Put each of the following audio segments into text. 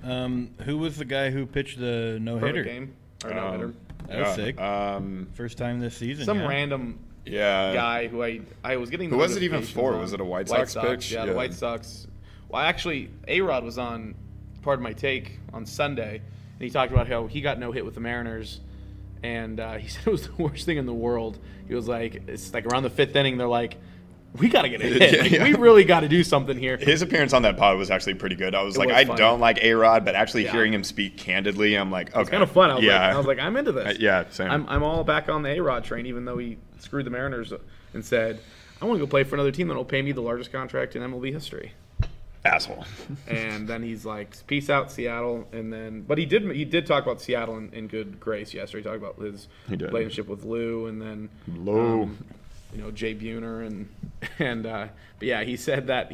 Who was the guy who pitched the no-hitter? Game or no-hitter. That was sick. First time this season. Some random guy who I was getting. Who was it even for? Was it a White Sox pitch? Yeah, the White Sox. Well, actually, A-Rod was on Part of My Take on Sunday, and he talked about how he got no hit with the Mariners, and he said it was the worst thing in the world. He was like, it's like around the 5th inning, they're like, we got to get a hit. We really got to do something here. His appearance on that pod was actually pretty good. I was like, I don't like A-Rod, but actually hearing him speak candidly, I'm like, okay. It's kind of fun. I was like, I'm into this. Same. I'm all back on the A-Rod train, even though he screwed the Mariners and said, I want to go play for another team that will pay me the largest contract in MLB history. Asshole. And then he's like, peace out, Seattle. And then, but he did talk about Seattle in good grace yesterday. He talked about his relationship with Lou, and then Jay Buhner but yeah, he said that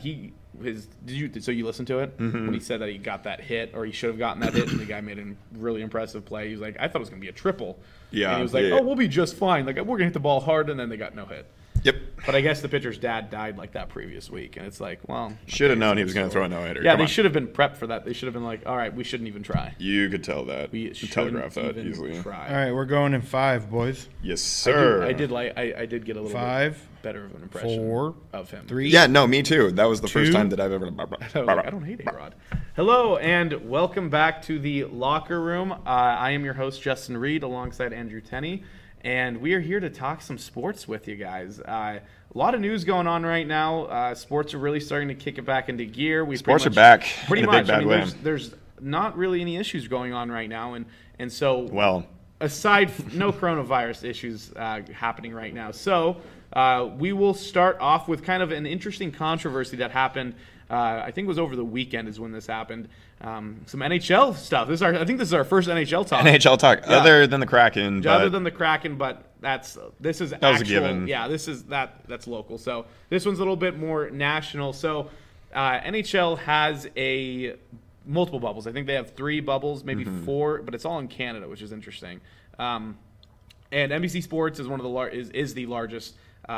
so you listened to it when he said that he got that hit, or he should have gotten that hit, and the guy made a really impressive play. He was like, I thought it was gonna be a triple. Yeah. And he was like, oh, we'll be just fine. Like, we're gonna hit the ball hard, and then they got no hit. Yep. But I guess the pitcher's dad died like that previous week, and it's like, well, should have known he was going to throw a no-hitter. Yeah, they should have been prepped for that. They should have been like, all right, we shouldn't even try. You could tell that. We should telegraph that easily. Try. All right, we're going in 5, boys. Yes, sir. I did get a little 5, bit better of an impression 4, of him. 3. Yeah, no, me too. That was the 2, first time that I've ever. I don't hate A-Rod. Hello and welcome back to the Locker Room. I am your host Justin Reed alongside Andrew Tenney, and we are here to talk some sports with you guys. A lot of news going on right now. Sports are really starting to kick it back into gear. Sports are back pretty in a much. big bad way. There's not really any issues going on right now, and so aside from no coronavirus issues happening right now. So we will start off with kind of an interesting controversy that happened. I think it was over the weekend is when this happened. Some NHL stuff. I think this is our first NHL talk. NHL talk, other than the Kraken. Other than the Kraken, but this is actual. Was a given. Yeah, that's local. So this one's a little bit more national. So NHL has multiple bubbles. I think they have 3 bubbles, maybe 4, but it's all in Canada, which is interesting. And NBC Sports is the largest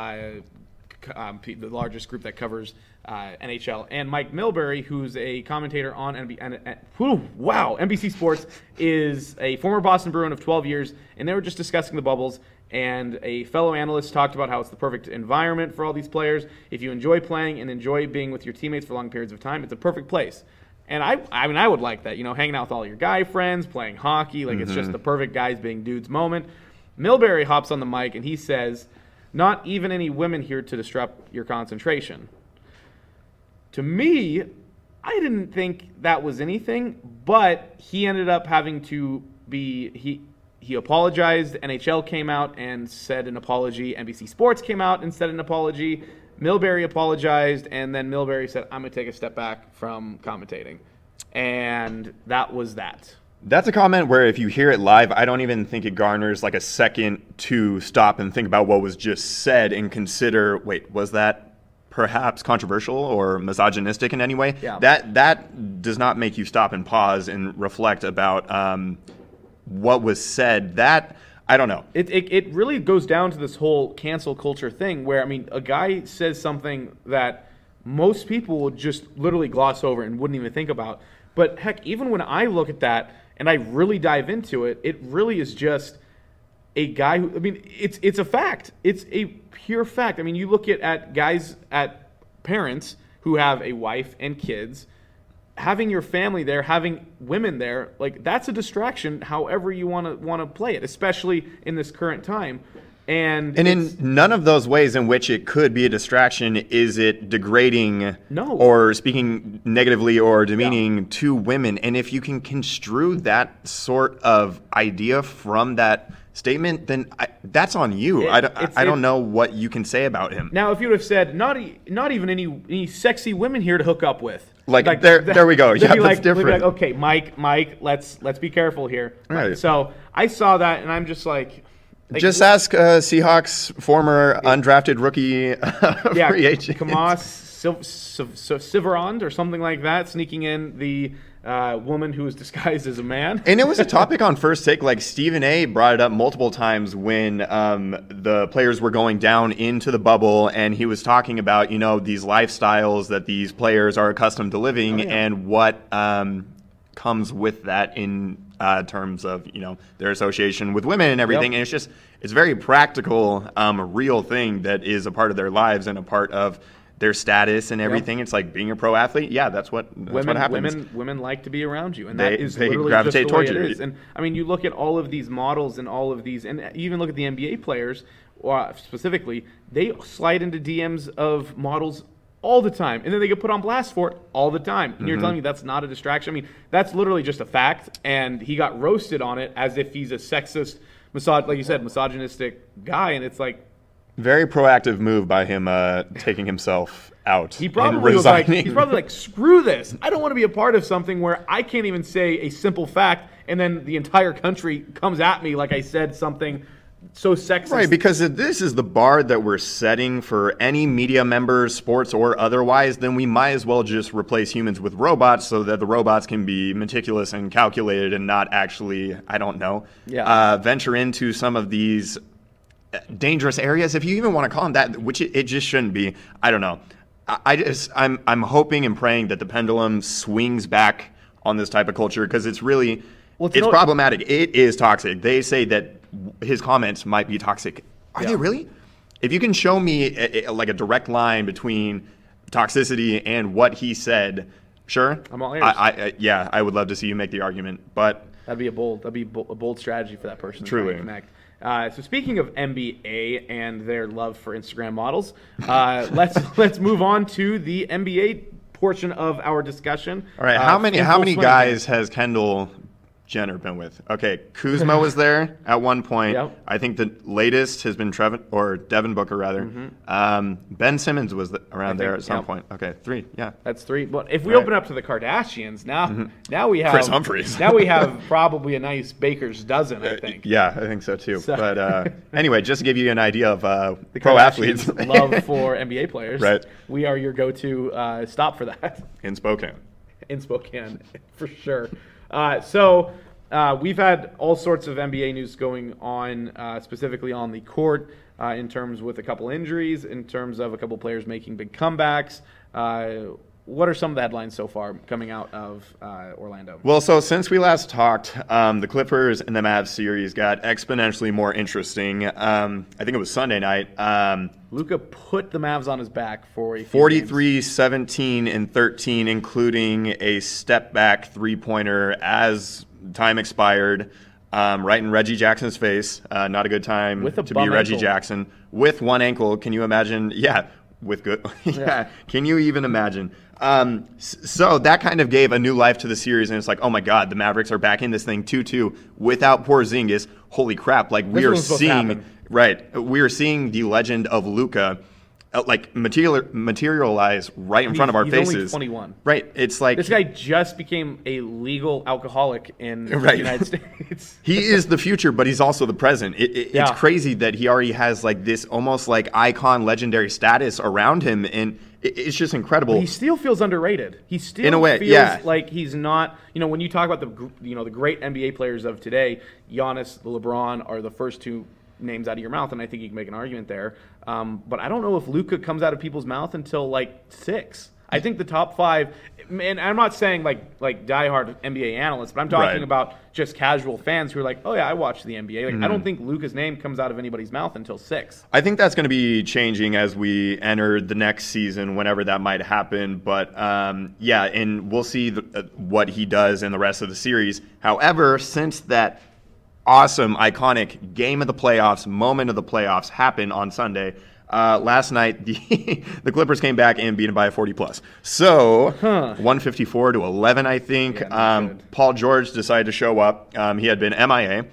the largest group that covers NHL. And Mike Milbury, who's a commentator on NBC Sports, is a former Boston Bruin of 12 years, and they were just discussing the bubbles. And a fellow analyst talked about how it's the perfect environment for all these players. If you enjoy playing and enjoy being with your teammates for long periods of time, it's a perfect place. And I would like that, hanging out with all your guy friends, playing hockey. Like, it's just the perfect guys being dudes moment. Milbury hops on the mic and he says, not even any women here to disrupt your concentration. To me, I didn't think that was anything, but he ended up having to he apologized. NHL came out and said an apology. NBC Sports came out and said an apology. Milbury apologized, and then Milbury said, I'm going to take a step back from commentating. And that was that. That's a comment where if you hear it live, I don't even think it garners like a second to stop and think about what was just said and consider, wait, was that perhaps controversial or misogynistic in any way? Yeah. That does not make you stop and pause and reflect about what was said. That, I don't know. It really goes down to this whole cancel culture thing where, a guy says something that most people would just literally gloss over and wouldn't even think about. But heck, even when I look at that and I really dive into it, it really is just a guy who, it's a fact. It's a pure fact. You look at guys, at parents who have a wife and kids, having your family there, having women there, like, that's a distraction however you want to play it, especially in this current time. And in none of those ways in which it could be a distraction is it degrading or speaking negatively or demeaning to women. And if you can construe that sort of idea from that statement, then that's on you. I don't know what you can say about him. Now, if you would have said, not even any sexy women here to hook up with. Like there we go. Yeah, that's different. Like, okay, Mike, let's be careful here. Right. So I saw that, and I'm just like, just ask Seahawks former undrafted rookie free agent. Kamas Siverand or something like that, sneaking in the woman who was disguised as a man. And it was a topic on First Take. Like, Stephen A. brought it up multiple times when the players were going down into the bubble, and he was talking about, these lifestyles that these players are accustomed to living and what comes with that in terms of, their association with women and everything. Yep. And it's very practical, real thing that is a part of their lives and a part of their status and everything. It's like being a pro athlete. Yeah, that's what happens. Women like to be around you, and that is they literally gravitate just the way towards it you. is. And I mean, you look at all of these models and all of these, and even look at the NBA players specifically. They slide into DMs of models all the time, and then they get put on blast for it all the time. And you're telling me that's not a distraction? I mean, that's literally just a fact. And he got roasted on it as if he's a sexist, like you said, misogynistic guy, and it's like. Very proactive move by him taking himself out. He probably was like, screw this. I don't want to be a part of something where I can't even say a simple fact, and then the entire country comes at me like I said something so sexist. Right, because if this is the bar that we're setting for any media members, sports or otherwise, then we might as well just replace humans with robots so that the robots can be meticulous and calculated and not actually, I don't know, venture into some of these dangerous areas, if you even want to call them that, which it just shouldn't be. I don't know. I'm hoping and praying that the pendulum swings back on this type of culture, because it's really it's problematic. It is toxic. They say that his comments might be toxic. Are they really? If you can show me like a direct line between toxicity and what he said, sure. I'm all ears. I would love to see you make the argument, but that'd be a bold strategy for that person. Truly. To connect. So speaking of NBA and their love for Instagram models, let's move on to the NBA portion of our discussion. All right, how many guys has Kendall Jenner been with? Okay, Kuzma was there at one point. Yep. I think the latest has been Devin Booker rather. Ben Simmons was around there at some point. Okay, 3. Yeah, that's 3. But if we open up to the Kardashians, now we have Chris Humphries. Now we have probably a nice baker's dozen. I think. Yeah, I think so too. But anyway, just to give you an idea of the pro athletes' love for NBA players, right? We are your go-to stop for that in Spokane. In Spokane, for sure. So we've had all sorts of NBA news going on, specifically on the court, in terms with a couple injuries, in terms of a couple players making big comebacks. What are some of the headlines so far coming out of Orlando? Well, so since we last talked, the Clippers and the Mavs series got exponentially more interesting. I think it was Sunday night. Luka put the Mavs on his back for a 43, 17, and 13, including a step-back three-pointer as time expired, right in Reggie Jackson's face. Not a good time to be Reggie Jackson. With one ankle, can you imagine? Yeah, with good. Yeah, can you even imagine? So that kind of gave a new life to the series, and it's like, oh my God, the Mavericks are back in this thing 2-2 without Porzingis. Holy crap! Like we are seeing. Right. We are seeing the legend of Luka materialize right in front of our faces. He's only 21. Right. It's like this guy just became a legal alcoholic in the United States. He is the future, but he's also the present. It's crazy that he already has like this almost like icon legendary status around him, and it's just incredible. But he still feels underrated. He still in a way, feels like he's not. When you talk about the great NBA players of today, Giannis, LeBron are the first two names out of your mouth, and I think you can make an argument there. But I don't know if Luka comes out of people's mouth until like 6. I think the top 5, and I'm not saying like diehard NBA analysts, but I'm talking about just casual fans who are like, oh yeah, I watch the NBA. I don't think Luka's name comes out of anybody's mouth until 6. I think that's going to be changing as we enter the next season, whenever that might happen. But and we'll see what he does in the rest of the series. However, since that awesome, iconic game of the playoffs, moment of the playoffs happened on Sunday. Last night, the Clippers came back and beat them by a 40-plus. So, 154-11, I think. Yeah, Paul George decided to show up. He had been MIA.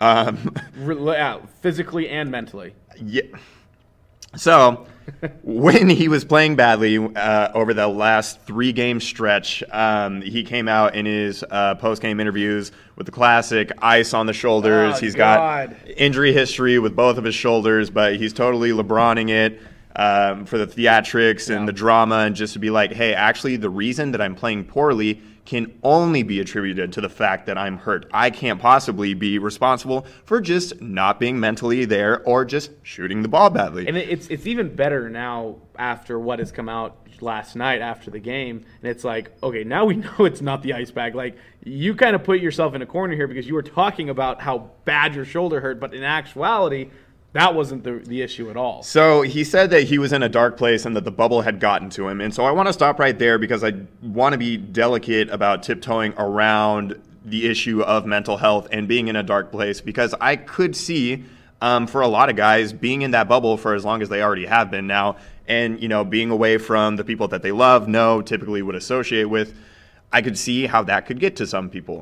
Physically and mentally. Yeah. So, when he was playing badly over the last 3-game stretch, he came out in his post-game interviews with the classic ice on the shoulders. He's got injury history with both of his shoulders, but he's totally LeBroning it for the theatrics and the drama, and just to be like, hey, actually, the reason that I'm playing poorly can only be attributed to the fact that I'm hurt. I can't possibly be responsible for just not being mentally there or just shooting the ball badly. And it's even better now after what has come out last night after the game. And it's like, okay, now we know it's not the ice bag. Like, you kind of put yourself in a corner here because you were talking about how bad your shoulder hurt, but in actuality, that wasn't the issue at all. So he said that he was in a dark place and that the bubble had gotten to him. And so I want to stop right there because I want to be delicate about tiptoeing around the issue of mental health and being in a dark place, because I could see for a lot of guys being in that bubble for as long as they already have been now, and being away from the people that they love, typically would associate with, I could see how that could get to some people.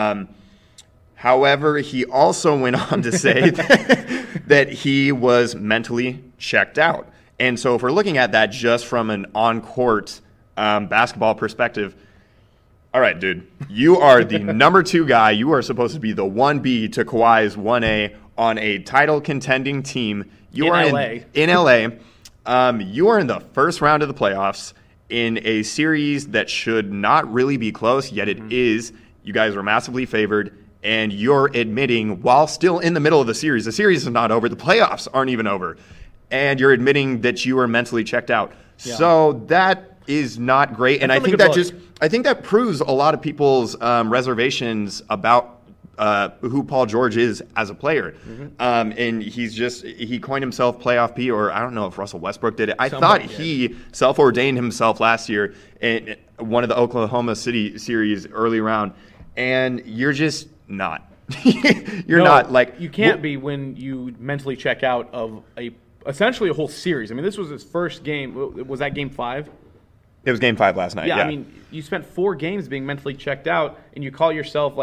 However, he also went on to say that he was mentally checked out. And so if we're looking at that just from an on-court basketball perspective, all right, dude, you are the number 2 guy. You are supposed to be the 1B to Kawhi's 1A on a title contending team. You are in LA. You are in the first round of the playoffs in a series that should not really be close, yet it is. You guys were massively favored. And you're admitting, while still in the middle of the series is not over, the playoffs aren't even over, and you're admitting that you are mentally checked out. Yeah. So that is not great, and I think that proves a lot of people's reservations about who Paul George is as a player. And he coined himself Playoff P, or I don't know if Russell Westbrook did it. I thought he self-ordained himself last year in one of the Oklahoma City series early round, and you're just not. Not like you can't be when you mentally check out of essentially a whole series. I mean, this was his first game. Was that game 5? It was game 5 last night. Yeah, I mean, you spent 4 games being mentally checked out, and you call yourself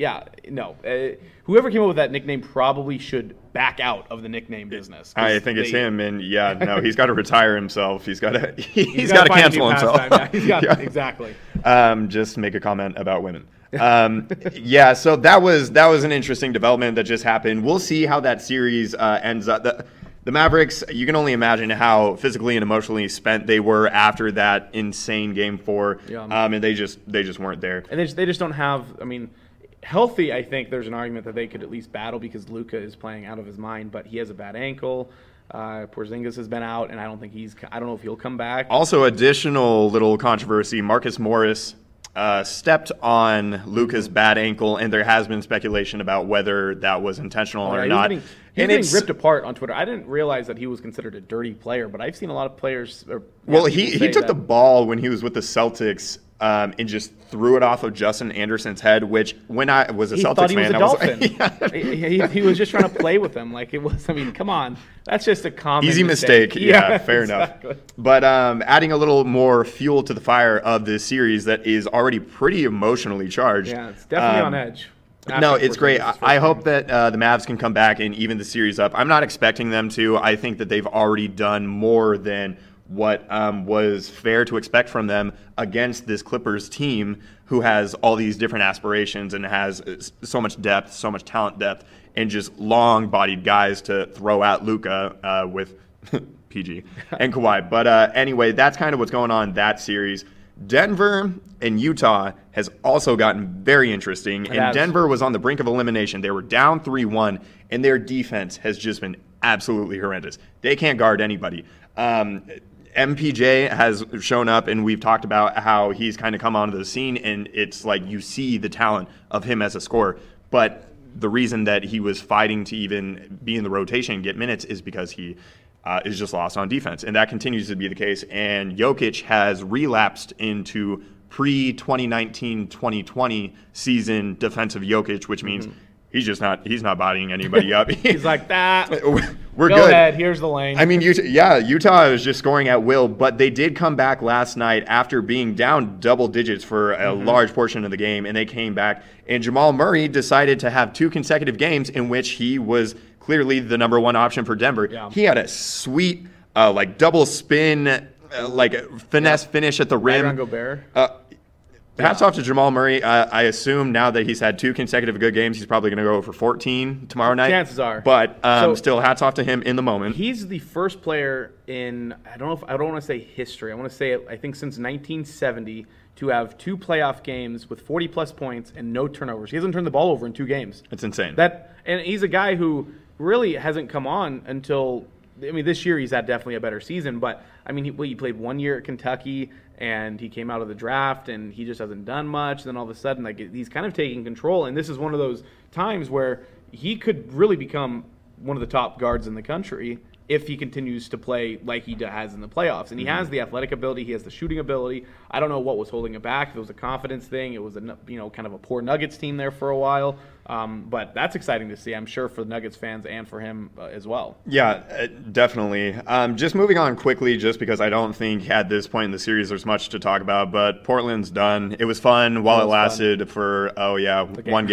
whoever came up with that nickname probably should back out of the nickname business. I think it's him, and he's got to retire himself. He's got to cancel himself. Exactly. Just make a comment about women. So that was an interesting development that just happened. We'll see how that series ends up. The Mavericks, you can only imagine how physically and emotionally spent they were after that insane Game 4, and they just weren't there. And they just don't have. I mean, healthy. I think there's an argument that they could at least battle because Luka is playing out of his mind, but he has a bad ankle. Porzingis has been out, and I don't know if he'll come back. Also, additional little controversy: Marcus Morris stepped on Luka's bad ankle, and there has been speculation about whether that was intentional or not. He's getting ripped apart on Twitter. I didn't realize that he was considered a dirty player, but I've seen a lot of players. He took the ball when he was with the Celtics and just threw it off of Justin Anderson's head, which when I was a Celtics fan, he was just trying to play with him. Like, it was, I mean, come on. That's just a common easy mistake. Yeah, fair enough. But adding a little more fuel to the fire of this series that is already pretty emotionally charged. Yeah, it's definitely on edge. No, it's great. I hope that the Mavs can come back and even the series up. I'm not expecting them to. I think that they've already done more than what was fair to expect from them against this Clippers team who has all these different aspirations and has so much depth, so much talent depth, and just long-bodied guys to throw at Luka with PG and Kawhi. But anyway, that's kind of what's going on in that series. Denver and Utah has also gotten very interesting, and Denver was on the brink of elimination. They were down 3-1, and their defense has just been absolutely horrendous. They can't guard anybody. MPJ has shown up, and we've talked about how he's kind of come onto the scene, and it's like you see the talent of him as a scorer. But the reason that he was fighting to even be in the rotation and get minutes is because he is just lost on defense, and that continues to be the case. And Jokic has relapsed into pre-2019-2020 season defensive Jokic, which means he's not bodying anybody up. He's like that. We're Go good. ahead. Here's the lane. I mean, Utah was just scoring at will, but they did come back last night after being down double digits for a large portion of the game, and they came back. And Jamal Murray decided to have 2 consecutive games in which he was clearly the number 1 option for Denver. Yeah. He had a sweet double spin, finesse finish at the rim. Byron Gobert. Hats off to Jamal Murray. I assume now that he's had 2 consecutive good games, he's probably going to go for 14 tomorrow night. Chances are. But still, hats off to him in the moment. He's the first player in, I don't want to say history. I want to say, I think since 1970, to have 2 playoff games with 40-plus points and no turnovers. He hasn't turned the ball over in 2 games. It's insane. And he's a guy who really hasn't come on until – I mean, this year he's had definitely a better season, but, I mean, he played 1 year at Kentucky, and he came out of the draft, and he just hasn't done much. Then all of a sudden, like, he's kind of taking control, and this is one of those times where he could really become one of the top guards in the country if he continues to play like he has in the playoffs. And he has the athletic ability. He has the shooting ability. I don't know what was holding him back. If it was a confidence thing, it was kind of a poor Nuggets team there for a while. But that's exciting to see, I'm sure, for the Nuggets fans and for him as well. Yeah, definitely. Just moving on quickly, just because I don't think at this point in the series there's much to talk about, but Portland's done. It was fun while it lasted for, 1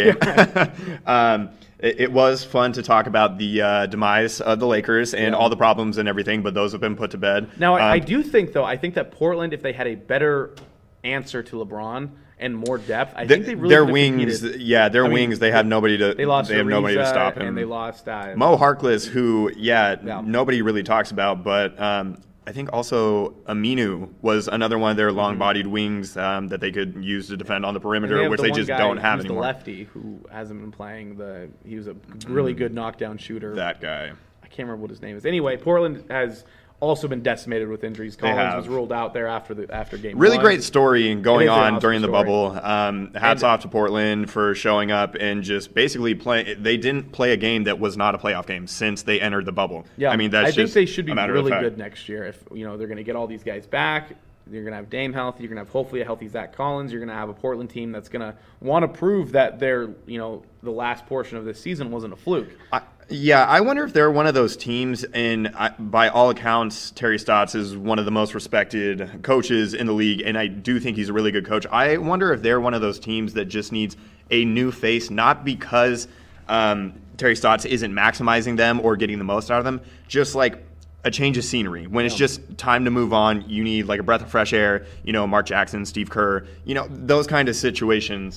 game. It was fun to talk about the demise of the Lakers and all the problems and everything, but those have been put to bed. Now, I do think, though, I think that Portland, if they had a better answer to LeBron and more depth, I think they really their wings. Yeah, their wings. They have nobody to. They lost. They have nobody to stop him. And they lost Mo Harkless, who nobody really talks about, but I think also Aminu was another one of their long-bodied wings that they could use to defend on the perimeter, which they just don't have anymore. The lefty who hasn't been playing. He was a really good knockdown shooter. That guy. I can't remember what his name is. Anyway, Portland has also been decimated with injuries. Collins was ruled out there after game really 1. Great story going on during the bubble. Hats off to Portland for showing up and just basically playing. They didn't play a game that was not a playoff game since they entered the bubble. Yeah, I mean, I think they should be really good next year. If they're going to get all these guys back, you're going to have Dame healthy. You're going to have hopefully a healthy Zach Collins. You're going to have a Portland team that's going to want to prove that they're the last portion of this season wasn't a fluke. Yeah, I wonder if they're one of those teams, and by all accounts, Terry Stotts is one of the most respected coaches in the league, and I do think he's a really good coach. I wonder if they're one of those teams that just needs a new face, not because Terry Stotts isn't maximizing them or getting the most out of them, just like a change of scenery. When it's just time to move on, you need like a breath of fresh air, Mark Jackson, Steve Kerr, those kind of situations.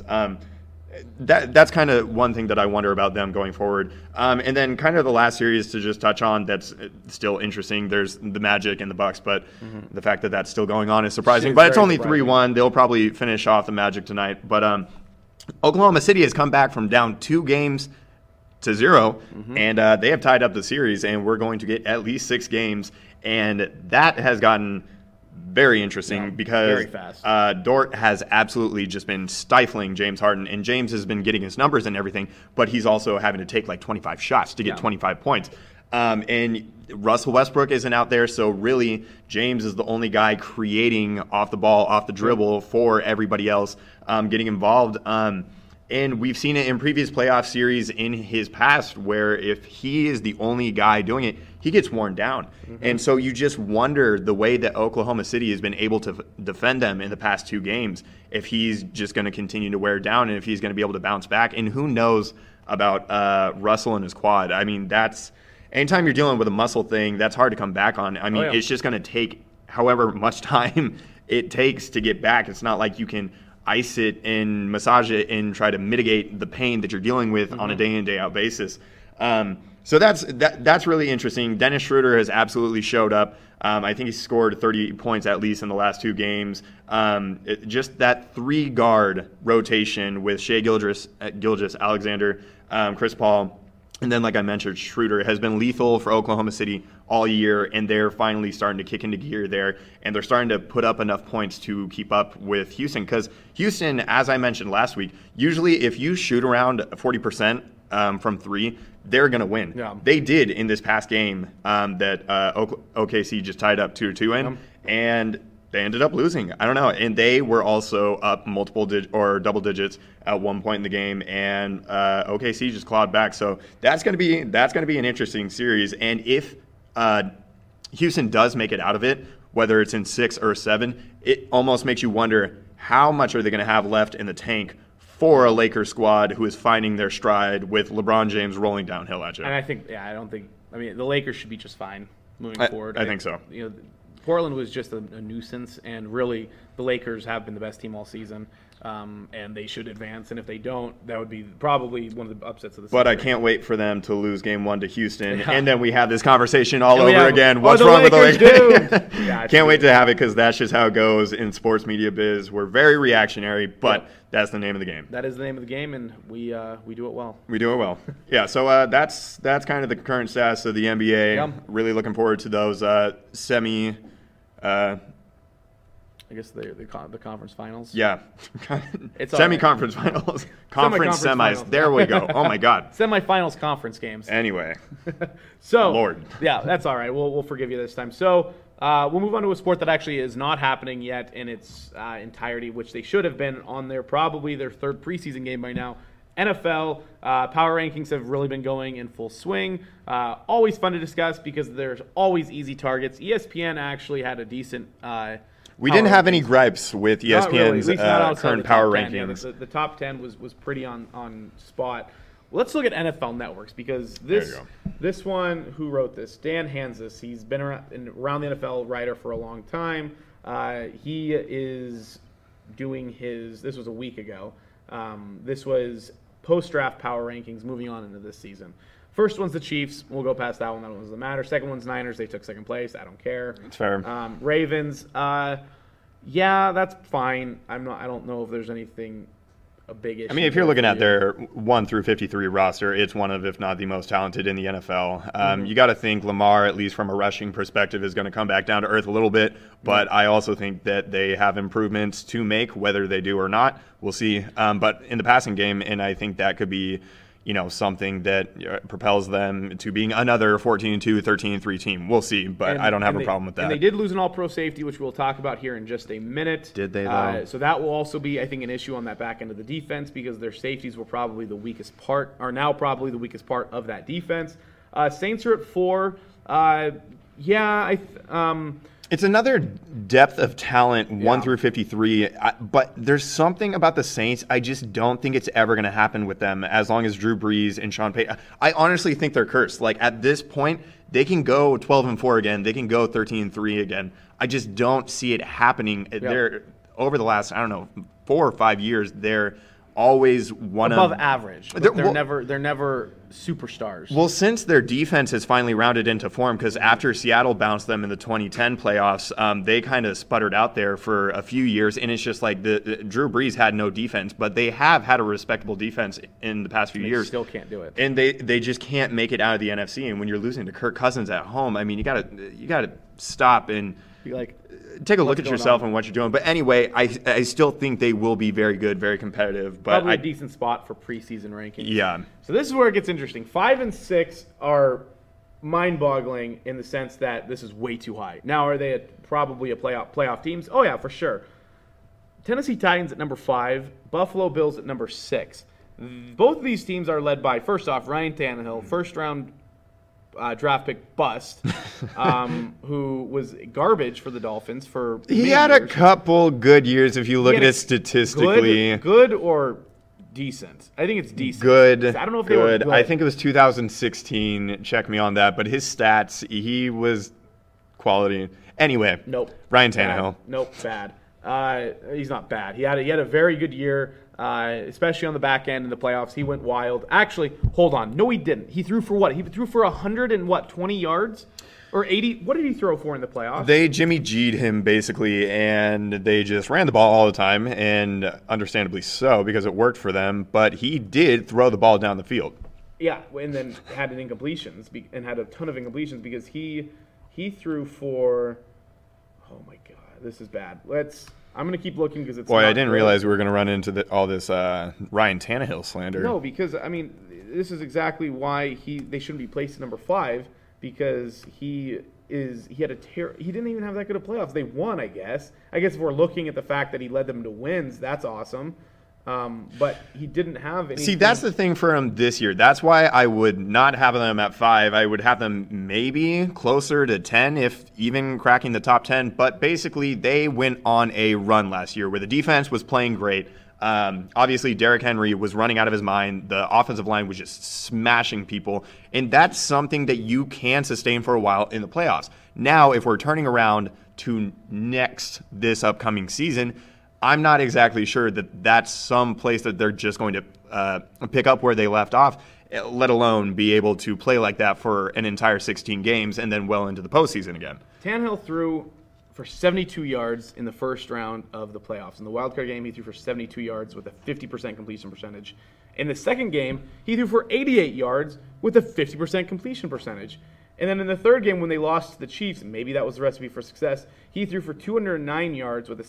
That's kind of one thing that I wonder about them going forward. And then kind of the last series to just touch on that's still interesting. There's the Magic and the Bucks, but the fact that that's still going on is surprising. But it's only 3-1. They'll probably finish off the Magic tonight. But Oklahoma City has come back from down 2 games to 0, and they have tied up the series, and we're going to get at least 6 games. And that has gotten very interesting because Dort has absolutely just been stifling James Harden, and James has been getting his numbers and everything, but he's also having to take like 25 shots to get 25 points. And Russell Westbrook isn't out there, so really James is the only guy creating off the ball, off the dribble for everybody else getting involved. And we've seen it in previous playoff series in his past where if he is the only guy doing it, he gets worn down. And so you just wonder the way that Oklahoma City has been able to defend them in the past 2 games, if he's just going to continue to wear down and if he's going to be able to bounce back. And who knows about Russell and his quad. I mean, anytime you're dealing with a muscle thing, that's hard to come back on. I mean, it's just going to take however much time it takes to get back. It's not like you can ice it and massage it and try to mitigate the pain that you're dealing with on a day in, day out basis. So that's really interesting. Dennis Schroeder has absolutely showed up. I think he scored 30 points at least in the last 2 games. Just that 3-guard rotation with Shai Gilgeous-Alexander, Chris Paul, and then, like I mentioned, Schroeder has been lethal for Oklahoma City all year, and they're finally starting to kick into gear there, and they're starting to put up enough points to keep up with Houston. Because Houston, as I mentioned last week, usually if you shoot around 40% from 3, they're going to win. Yeah. They did in this past game that OKC just tied up 2-2 in, and they ended up losing. I don't know. And they were also up double digits at one point in the game, and OKC just clawed back. So that's going to be an interesting series. And if Houston does make it out of it, whether it's in 6 or 7, it almost makes you wonder how much are they going to have left in the tank for a Lakers squad who is finding their stride with LeBron James rolling downhill at you. And I mean, the Lakers should be just fine moving forward. I think so. Portland was just a nuisance, and really the Lakers have been the best team all season. and they should advance. And if they don't, that would be probably one of the upsets of the season. But I can't wait for them to lose game 1 to Houston, and then we have this conversation all over again. What's wrong with the Lakers? Can't wait to have it, because that's just how it goes in sports media biz. We're very reactionary, but that's the name of the game. That is the name of the game, and we do it well. We do it well. Yeah, so that's kind of the current status of the NBA. Yeah. Really looking forward to those semi. I guess the conference finals. Yeah, it's semi-conference finals, conference semis. Finals. There we go. Oh my God. Semifinals conference games. Anyway, so Lord. Yeah, that's all right. We'll forgive you this time. So we'll move on to a sport that actually is not happening yet in its entirety, which they should have been on probably their third preseason game by now. NFL power rankings have really been going in full swing. Always fun to discuss because there's always easy targets. ESPN actually had a decent. We didn't have any gripes with ESPN's current power rankings. Yeah, the top 10 was pretty on spot. Let's look at NFL networks, because this one, who wrote this? Dan Hanzus. He's been around the NFL writer for a long time. He is doing this was a week ago. This was post-draft power rankings moving on into this season. First one's the Chiefs. We'll go past that one. That one doesn't matter. Second one's Niners. They took second place. I don't care. It's fair. Ravens. Yeah, that's fine. I don't know if there's anything a big issue. I mean, if you're looking at their 1 through 53 roster, it's one of, if not the most talented in the NFL. You got to think Lamar, at least from a rushing perspective, is going to come back down to earth a little bit. But I also think that they have improvements to make, whether they do or not. We'll see. But in the passing game, and I think that could be, something that propels them to being another 14-2, 13-3 team. We'll see, but I don't have a problem with that. And they did lose an all-pro safety, which we'll talk about here in just a minute. Did they, though? So that will also be, I think, an issue on that back end of the defense, because their safeties were probably the weakest part, are now probably the weakest part of that defense. Saints are at 4. It's another depth of talent, 1 through 53, but there's something about the Saints. I just don't think it's ever going to happen with them as long as Drew Brees and Sean Payton. I honestly think they're cursed. Like, at this point, they can go 12-4 again. They can go 13-3 again. I just don't see it happening. Yep. They're, over the last, 4 or 5 years, they're always above average. But they're never superstars. Well, since their defense has finally rounded into form, because after Seattle bounced them in the 2010 playoffs, they kind of sputtered out there for a few years, and it's just like Drew Brees had no defense, but they have had a respectable defense in the past few years. Still can't do it, and they just can't make it out of the NFC. And when you're losing to Kirk Cousins at home, I mean, you gotta stop and take a look at yourself and what you're doing. But anyway, I still think they will be very good, very competitive. But probably a decent spot for preseason rankings. Yeah. So this is where it gets interesting. 5 and 6 are mind-boggling in the sense that this is way too high. Now, are they probably a playoff teams? Oh yeah, for sure. Tennessee Titans at number 5, Buffalo Bills at number 6. Both of these teams are led by, first off, Ryan Tannehill, first-round draft pick bust, who was garbage for the Dolphins for He had years. A couple good years if you look at it statistically. Good or decent? I think it's decent. Good. I don't know if they were good. I think it was 2016. Check me on that. But his stats, he was quality. Anyway. Nope. Ryan Tannehill. Nope. Bad. He's not bad. He had a very good year. Especially on the back end in the playoffs. He went wild. Actually, hold on. No, he didn't. He threw for what? He threw for 120 yards? Or 80? What did he throw for in the playoffs? They Jimmy G'd him, basically, and they just ran the ball all the time, and understandably so, because it worked for them. But he did throw the ball down the field. Yeah, and then had incompletions, and had a ton of incompletions, because he threw for... Oh, my God. This is bad. I'm going to keep looking because it's... Boy, I didn't realize we were going to run into all this Ryan Tannehill slander. No, because, I mean, this is exactly why they shouldn't be placed at number 5, because he didn't even have that good of playoffs. They won, I guess. I guess if we're looking at the fact that he led them to wins, that's awesome. But he didn't have any. See, that's the thing for him this year. That's why I would not have them at 5. I would have them maybe closer to 10, if even cracking the top 10. But basically, they went on a run last year where the defense was playing great. Obviously, Derrick Henry was running out of his mind. The offensive line was just smashing people. And that's something that you can sustain for a while in the playoffs. Now, if we're turning around to this upcoming season, I'm not exactly sure that that's some place that they're just going to pick up where they left off, let alone be able to play like that for an entire 16 games and then well into the postseason again. Tannehill threw for 72 yards in the first round of the playoffs. In the wildcard game, he threw for 72 yards with a 50% completion percentage. In the second game, he threw for 88 yards with a 50% completion percentage. And then in the third game, when they lost to the Chiefs, maybe that was the recipe for success, he threw for 209 yards with a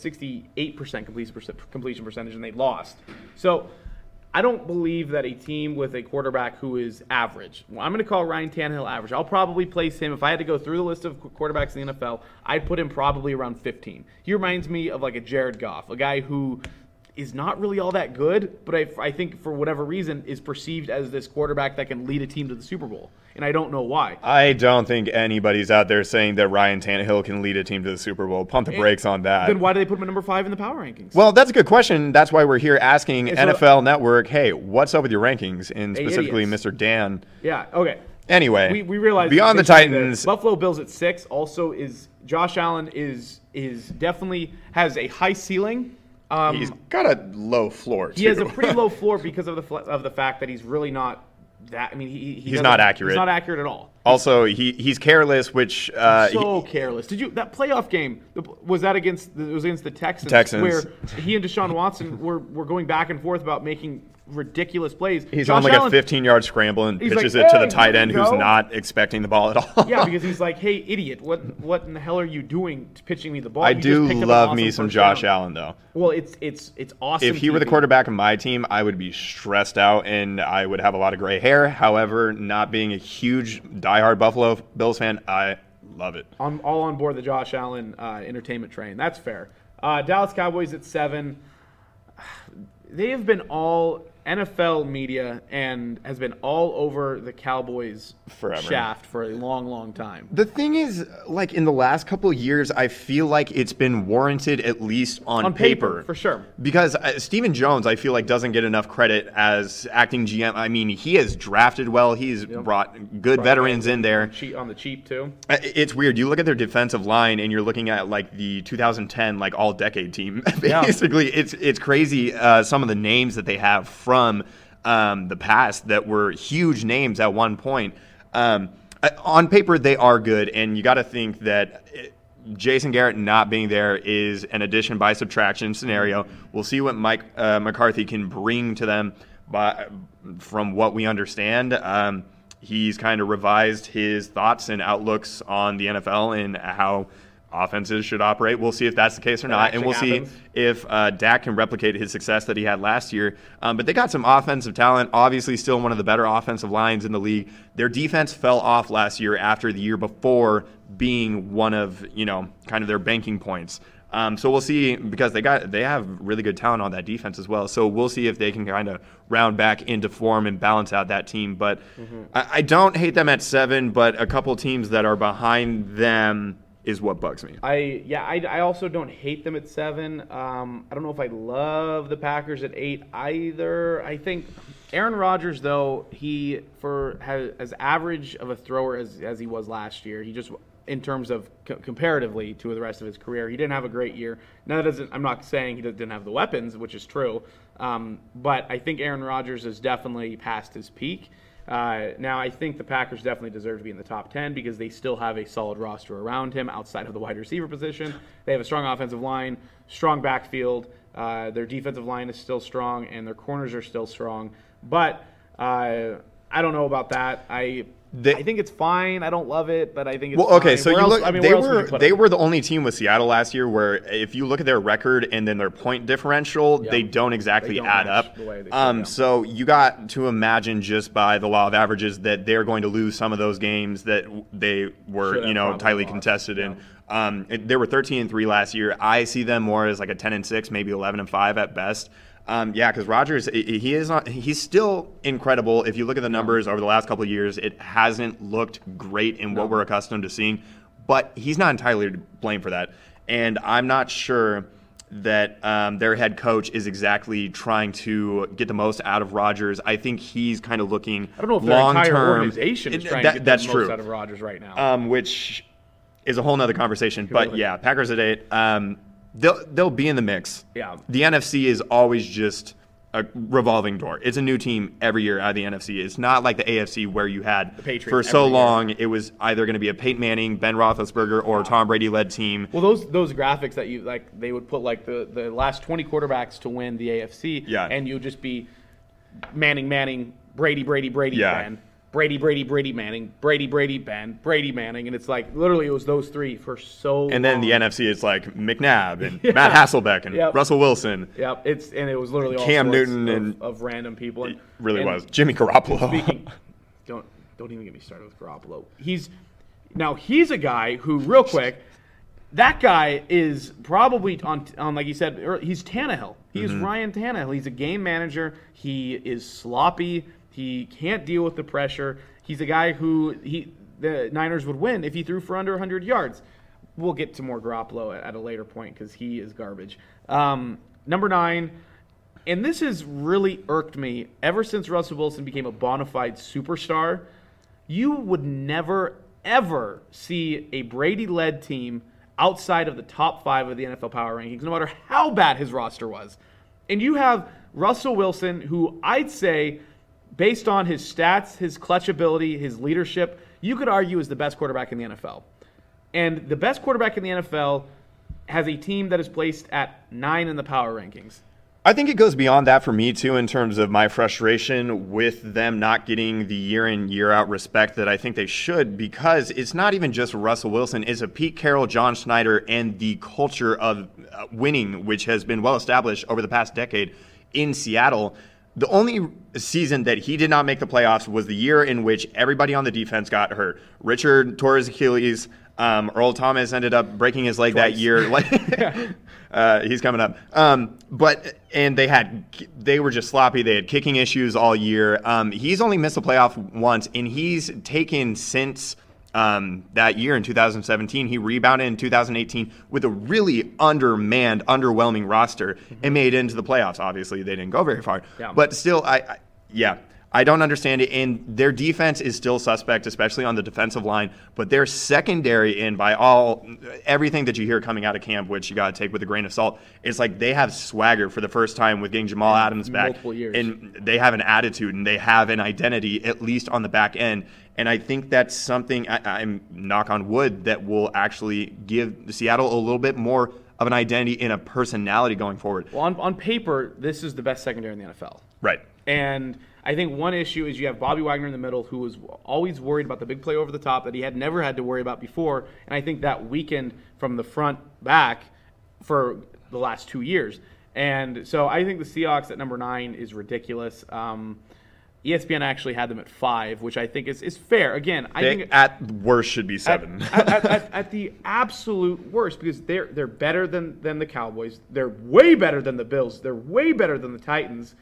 68% completion percentage, and they lost. So I don't believe that a team with a quarterback who is average, well, I'm going to call Ryan Tannehill average. I'll probably place him, if I had to go through the list of quarterbacks in the NFL, I'd put him probably around 15. He reminds me of like a Jared Goff, a guy who is not really all that good, but I think for whatever reason is perceived as this quarterback that can lead a team to the Super Bowl. And I don't know why. I don't think anybody's out there saying that Ryan Tannehill can lead a team to the Super Bowl. Pump the brakes on that. Then why do they put him at number 5 in the power rankings? Well, that's a good question. That's why we're here asking NFL Network, hey, what's up with your rankings? And specifically Mr. Dan. Yeah, okay. Anyway, we realize beyond the Titans, Buffalo Bills at 6 also is Josh Allen is definitely has a high ceiling. He's got a low floor, too. He has a pretty low floor because of the fact that he's really not that. I mean, he's not accurate. He's not accurate at all. Also, he's careless, which careless. Did you that playoff game? Was that against the Texans? Where he and Deshaun Watson were going back and forth about making ridiculous plays. He's on like a 15-yard scramble and pitches it to the tight end who's not expecting the ball at all. Yeah, because he's like, "Hey, idiot! What in the hell are you doing pitching me the ball?" I do love me some Josh Allen, though. Well, it's awesome. If he were the quarterback of my team, I would be stressed out and I would have a lot of gray hair. However, not being a huge diehard Buffalo Bills fan, I love it. I'm all on board the Josh Allen entertainment train. That's fair. Dallas Cowboys at 7. They have been all NFL media and has been all over the Cowboys shaft for a long, long time. The thing is, like in the last couple of years, I feel like it's been warranted at least on paper. For sure. Because Stephen Jones, I feel like, doesn't get enough credit as acting GM. I mean, he has drafted well. He's brought good veterans in there. On the cheap, too. It's weird. You look at their defensive line, and you're looking at like the 2010 like all-decade team. Basically, it's crazy some of the names that they have from the past that were huge names at one point. On paper, they are good, and you got to think that Jason Garrett not being there is an addition by subtraction scenario. We'll see what Mike McCarthy can bring to them from what we understand. He's kind of revised his thoughts and outlooks on the NFL and how offenses should operate. We'll see if that's the case or not, and we'll see if Dak can replicate his success that he had last year. But they got some offensive talent, obviously still one of the better offensive lines in the league. Their defense fell off last year after the year before being one of, kind of their banking points. So we'll see, because they have really good talent on that defense as well. So we'll see if they can kind of round back into form and balance out that team. But I don't hate them at 7, but a couple teams that are behind them is what bugs me. I also don't hate them at 7. I don't know if I love the Packers at 8 either. I think Aaron Rodgers, though, he has as average of a thrower as he was last year. He just, in terms of comparatively to the rest of his career, he didn't have a great year. Now I'm not saying he didn't have the weapons, which is true, but I think Aaron Rodgers is definitely past his peak. Now, I think the Packers definitely deserve to be in the top 10 because they still have a solid roster around him outside of the wide receiver position. They have a strong offensive line, strong backfield. Their defensive line is still strong, and their corners are still strong. But I don't know about that. I think it's fine. I don't love it, but I think it's fine. Okay, so they were the only team with Seattle last year where if you look at their record and then their point differential, they don't exactly add up. So you got to imagine just by the law of averages that they're going to lose some of those games that they were, tightly contested in. They were 13-3 last year. I see them more as like a 10-6, maybe 11-5 at best. Because Rodgers, he's still incredible. If you look at the numbers over the last couple of years, it hasn't looked great in what we're accustomed to seeing, but he's not entirely to blame for that. And I'm not sure that their head coach is exactly trying to get the most out of Rodgers. I think he's kind of looking long-term. I don't know if their entire organization is trying to get the most out of Rodgers right now. Which is a whole nother conversation. But yeah, Packers at 8. they'll be in the mix. Yeah. The NFC is always just a revolving door. It's a new team every year out of the NFC. It's not like the AFC where you had for so long it was either going to be a Peyton Manning, Ben Roethlisberger, or Tom Brady led team. Well, those graphics that you like, they would put like the last 20 quarterbacks to win the AFC, and you would just be Manning, Brady, Ben. Brady, Manning, Brady, Ben, Brady, Manning, and it's like literally it was those three for so long. And then the NFC is like McNabb and Matt Hasselbeck and Russell Wilson. Yep, it was literally all Cam Newton of random people. It really was. Jimmy Garoppolo. Speaking, don't even get me started with Garoppolo. He's a guy who, real quick, that guy is probably on like you said, he's Tannehill. He's Ryan Tannehill. He's a game manager. He is sloppy. He can't deal with the pressure. He's a guy who the Niners would win if he threw for under 100 yards. We'll get to more Garoppolo at a later point because he is garbage. Number 9, and this has really irked me ever since Russell Wilson became a bona fide superstar. You would never, ever see a Brady-led team outside of the top 5 of the NFL power rankings, no matter how bad his roster was. And you have Russell Wilson, who I'd say, based on his stats, his clutch ability, his leadership, you could argue is the best quarterback in the NFL. And the best quarterback in the NFL has a team that is placed at 9 in the power rankings. I think it goes beyond that for me, too, in terms of my frustration with them not getting the year in, year out respect that I think they should, because it's not even just Russell Wilson. It's a Pete Carroll, John Schneider, and the culture of winning, which has been well established over the past decade in Seattle. The only season that he did not make the playoffs was the year in which everybody on the defense got hurt. Richard tore his Achilles. Earl Thomas ended up breaking his leg that year. He's coming up. And they were just sloppy. They had kicking issues all year. He's only missed the playoff once, and he's taken since that year in 2017. He rebounded in 2018 with a really undermanned, underwhelming roster and made it into the playoffs. Obviously, they didn't go very far. Yeah. But still, I don't understand it. And their defense is still suspect, especially on the defensive line. But their secondary, and by everything that you hear coming out of camp, which you got to take with a grain of salt, it's like they have swagger for the first time with getting Jamal Adams back. Multiple years. And they have an attitude and they have an identity, at least on the back end. And I think that's something, I'm knock on wood, that will actually give Seattle a little bit more of an identity and a personality going forward. Well, on paper, this is the best secondary in the NFL. Right. And I think one issue is you have Bobby Wagner in the middle, who was always worried about the big play over the top that he had never had to worry about before. And I think that weakened from the front back for the last 2 years. And so I think the Seahawks at number 9 is ridiculous. ESPN actually had them at 5, which I think is fair. Again, I think at worst should be 7. At the absolute worst, because they're better than the Cowboys. They're way better than the Bills. They're way better than the Titans.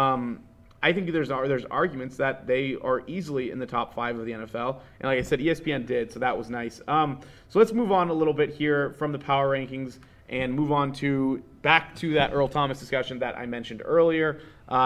I think there's arguments that they are easily in the top 5 of the NFL. And like I said, ESPN did, so that was nice. So let's move on a little bit here from the power rankings and move on back to that Earl Thomas discussion that I mentioned earlier.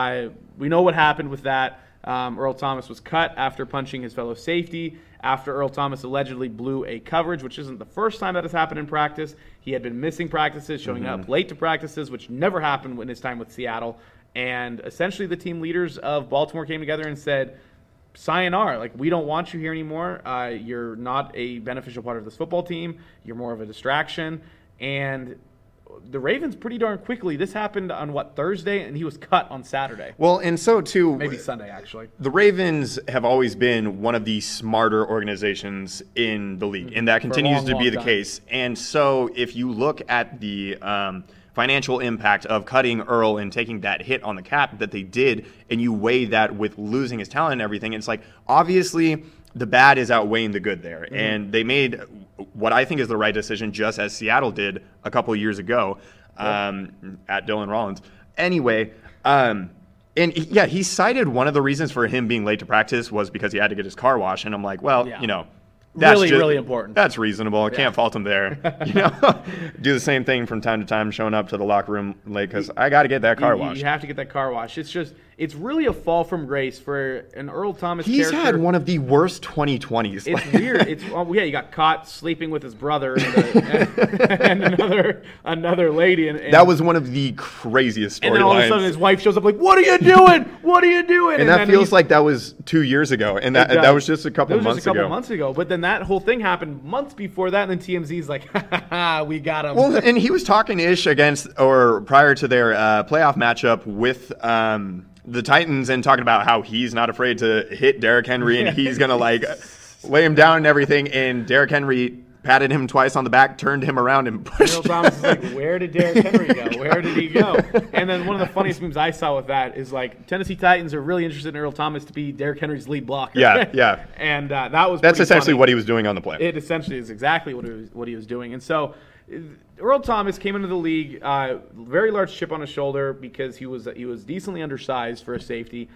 We know what happened with that. Earl Thomas was cut after punching his fellow safety, after Earl Thomas allegedly blew a coverage, which isn't the first time that has happened in practice. He had been missing practices, showing up late to practices, which never happened in his time with Seattle. And essentially the team leaders of Baltimore came together and said, sayonara, like, we don't want you here anymore. You're not a beneficial part of this football team. You're more of a distraction. And the Ravens pretty darn quickly, this happened on Thursday, and he was cut on Saturday. Well, and so too, maybe Sunday actually. The Ravens have always been one of the smarter organizations in the league, and that continues to be the case. And so if you look at the financial impact of cutting Earl and taking that hit on the cap that they did, and you weigh that with losing his talent and everything, it's like, obviously the bad is outweighing the good there. And they made what I think is the right decision, just as Seattle did a couple of years ago at Dylan Rollins. Anyway, he cited one of the reasons for him being late to practice was because he had to get his car washed. And I'm like, well, that's really important. That's reasonable. I can't fault him there. Do the same thing from time to time, showing up to the locker room late because I got to get that car washed. You have to get that car washed. It's just, it's really a fall from grace for an Earl Thomas He's character. had one of the worst 2020s. It's weird. It's he got caught sleeping with his brother and another lady. And that was one of the craziest storylines. And then all of a sudden his wife shows up like, "What are you doing? What are you doing?" And that feels like that was 2 years ago, and that was just a couple months ago. But then that whole thing happened months before that, and then TMZ's like, "Ha, we got him." Well, and he was talking ish prior to their playoff matchup with the Titans, and talking about how he's not afraid to hit Derrick Henry, and he's gonna lay him down and everything. And Derrick Henry patted him twice on the back, turned him around, and pushed Earl Thomas is like, where did Derrick Henry go? Where did he go? And then one of the funniest memes I saw with that is like, Tennessee Titans are really interested in Earl Thomas to be Derrick Henry's lead blocker. Yeah. And that's essentially funny. What he was doing on the play. It essentially is exactly what he was doing. And so Earl Thomas came into the league, very large chip on his shoulder because he was decently undersized for a safety.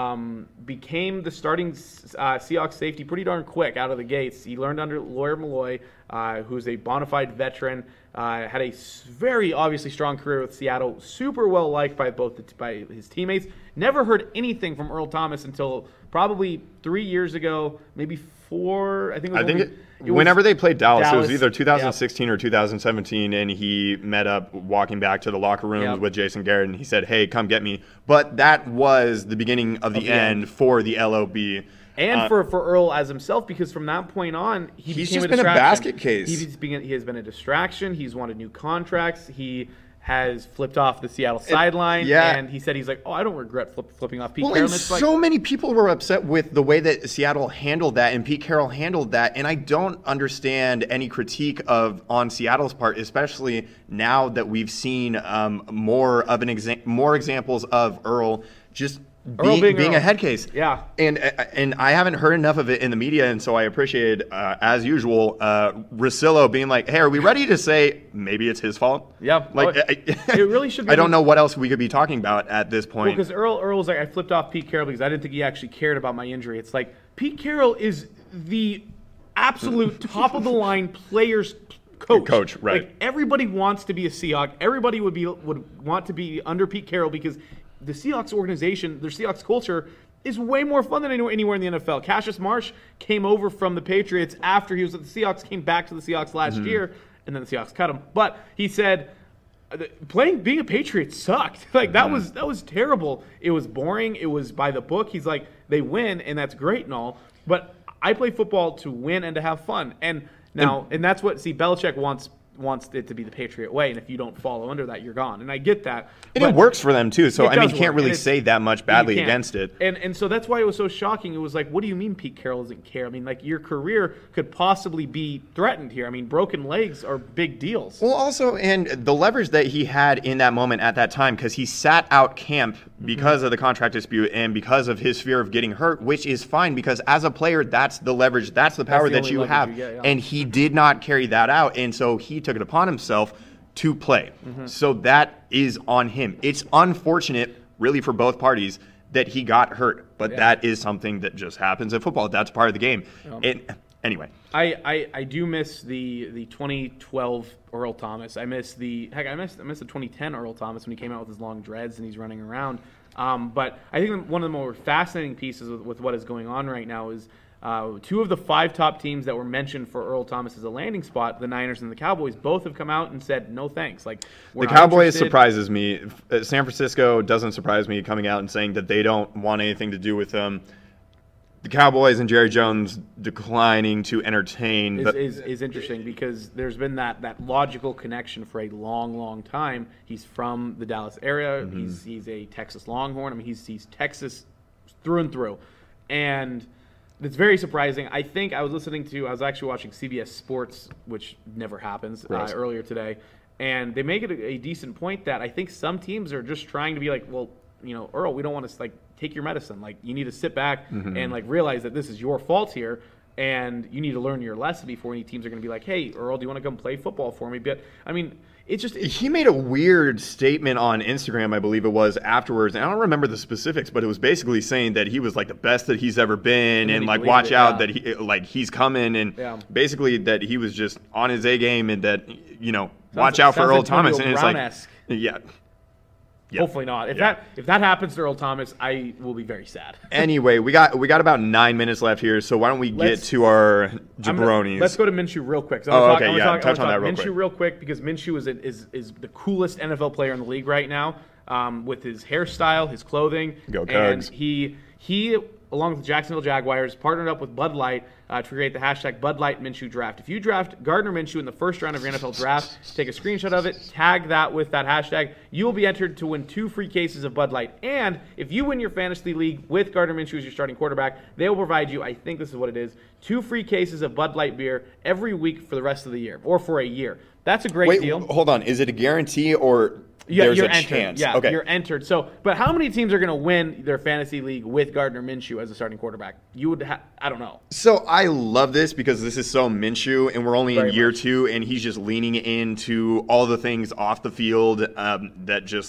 Became the starting Seahawks safety pretty darn quick out of the gates. He learned under Lawyer Malloy, who's a bona fide veteran. Had a very obviously strong career with Seattle. Super well liked by by his teammates. Never heard anything from Earl Thomas until probably 3 years ago, maybe 4. I think whenever they played Dallas, it was either 2016 or 2017, and he met up walking back to the locker room with Jason Garrett, and he said, "Hey, come get me." But that was the beginning of the end for the LOB. And for Earl as himself, because from that point on, he's became just been a basket case. He has been a distraction. He's wanted new contracts. He has flipped off the Seattle sideline, and he said he's like, "Oh, I don't regret flipping off Pete Carroll." And so many people were upset with the way that Seattle handled that and Pete Carroll handled that, and I don't understand any critique on Seattle's part, especially now that we've seen more examples of Earl just being a head case. Yeah. And I haven't heard enough of it in the media, and so I appreciate, as usual, Russillo being like, "Hey, are we ready to say maybe it's his fault?" Yeah. It really should be. I don't know what else we could be talking about at this point. Well, because Earl was like, I flipped off Pete Carroll because I didn't think he actually cared about my injury. It's like, Pete Carroll is the absolute top-of-the-line players coach, right. Like, everybody wants to be a Seahawk. Everybody would want to be under Pete Carroll because the Seahawks organization, their Seahawks culture, is way more fun than anywhere in the NFL. Cassius Marsh came over from the Patriots after he was at the Seahawks, came back to the Seahawks last year, and then the Seahawks cut him. But he said, being a Patriot sucked. Like, that was terrible. It was boring. It was by the book. He's like, they win, and that's great and all, but I play football to win and to have fun. And that's what, Belichick wants it to be the Patriot way, and if you don't follow under that, you're gone. And I get that. And it works for them, too, so, you can't really say that much badly against it. And so that's why it was so shocking. It was like, what do you mean Pete Carroll doesn't care? I mean, like, your career could possibly be threatened here. I mean, broken legs are big deals. Well, also, and the leverage that he had in that moment at that time, because he sat out camp because of the contract dispute and because of his fear of getting hurt, which is fine, because as a player, that's the leverage, that's the power that you have. And he did not carry that out, and so he took it upon himself to play. So that is on him. It's unfortunate, really, for both parties that he got hurt, but that is something that just happens in football. That's part of the game. Anyway. I do miss the 2012 Earl Thomas. I miss the 2010 Earl Thomas when he came out with his long dreads and he's running around. But I think one of the more fascinating pieces with what is going on right now is 2 of the 5 top teams that were mentioned for Earl Thomas as a landing spot, the Niners and the Cowboys, both have come out and said no thanks. Like, the Cowboys surprises me. San Francisco doesn't surprise me, coming out and saying that they don't want anything to do with them. The Cowboys and Jerry Jones declining to entertain is interesting, because there's been that logical connection for a long, long time. He's from the Dallas area. He's a Texas Longhorn. I mean, he's Texas through and through, and it's very surprising. I was actually watching CBS Sports, which never happens, earlier today, and they make it a decent point that I think some teams are just trying to be like, well, Earl, we don't want to take your medicine. Like, you need to sit back and realize that this is your fault here, and you need to learn your lesson before any teams are going to be like, hey, Earl, do you want to come play football for me? But I mean, he made a weird statement on Instagram, I believe it was, afterwards, and I don't remember the specifics, but it was basically saying that he was like the best that he's ever been, and watch out that he's coming, and basically that he was just on his A game, and that watch out for Earl Thomas, and it's like, Yeah. Hopefully not. If that happens to Earl Thomas, I will be very sad. Anyway, we got about 9 minutes left here, so why don't we get to our jabronis? Let's go to Minshew real quick. Touch on that real quick because Minshew is the coolest NFL player in the league right now, with his hairstyle, his clothing. Go Cougs. And he along with the Jacksonville Jaguars, partnered up with Bud Light to create the hashtag Bud Light Minshew Draft. If you draft Gardner Minshew in the first round of your NFL draft, take a screenshot of it, tag that with that hashtag, you will be entered to win 2 free cases of Bud Light. And if you win your fantasy league with Gardner Minshew as your starting quarterback, they will provide you, I think this is what it is, 2 free cases of Bud Light beer every week for the rest of the year, or for a year. That's a great deal. Hold on. Is it a guarantee or... There's you're a entered. chance. Yeah, okay. You're entered. So, but how many teams are going to win their fantasy league with Gardner Minshew as a starting quarterback? You would I don't know. So I love this because this is so Minshew, and we're only in year 2, and he's just leaning into all the things off the field that just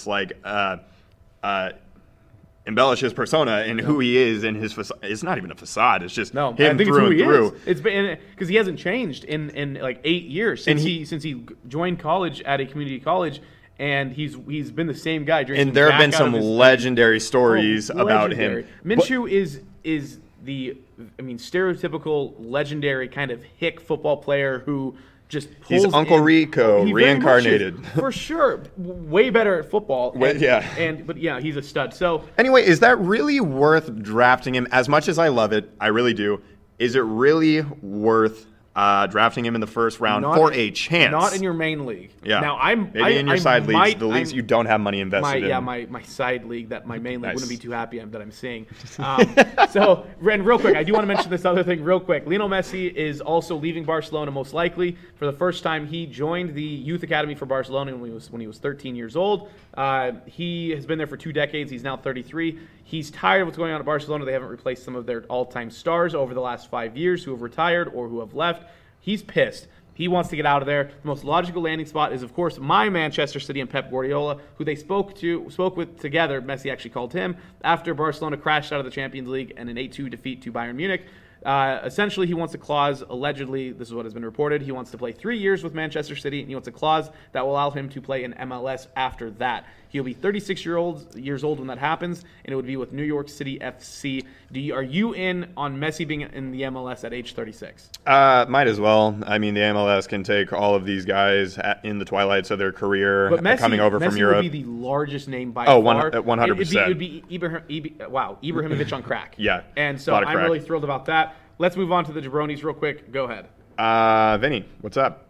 embellish his persona and who he is and his facade. It's not even a facade. It's just him through and through. It's been because he hasn't changed in like 8 years since he joined college at a community college. And he's been the same guy. And there have been some legendary stories about him. Minshew is the stereotypical legendary kind of hick football player who just pulls He's Uncle Rico reincarnated. For sure. Way better at football. But he's a stud. So anyway, is that really worth drafting him? As much as I love it, I really do. Is it really worth drafting him in the first round for a chance? Not in your main league. Yeah. Now maybe in your side leagues, the leagues you don't have money invested in. Yeah, my side league that my main league wouldn't be too happy that I'm seeing. So, Ren, real quick, I do want to mention this other thing real quick. Lionel Messi is also leaving Barcelona most likely. For the first time, he joined the youth academy for Barcelona when he was 13 years old. He has been there for 2 decades. He's now 33. He's tired of what's going on at Barcelona. They haven't replaced some of their all-time stars over the last 5 years who have retired or who have left. He's pissed. He wants to get out of there. The most logical landing spot is, of course, my Manchester City and Pep Guardiola, who they spoke with together. Messi actually called him after Barcelona crashed out of the Champions League and an 8-2 defeat to Bayern Munich. Essentially, he wants a clause, allegedly, this is what has been reported, he wants to play 3 years with Manchester City, and he wants a clause that will allow him to play in MLS after that. He'll be 36 years old when that happens, and it would be with New York City FC. Are you in on Messi being in the MLS at age 36? Might as well. I mean, the MLS can take all of these guys in the twilights of their career coming over from Europe. Messi would be the largest name by far. 100%. It would be Ibrahimovic on crack. Yeah. And so I'm really thrilled about that. Let's move on to the jabronis real quick. Go ahead. Vinny, what's up?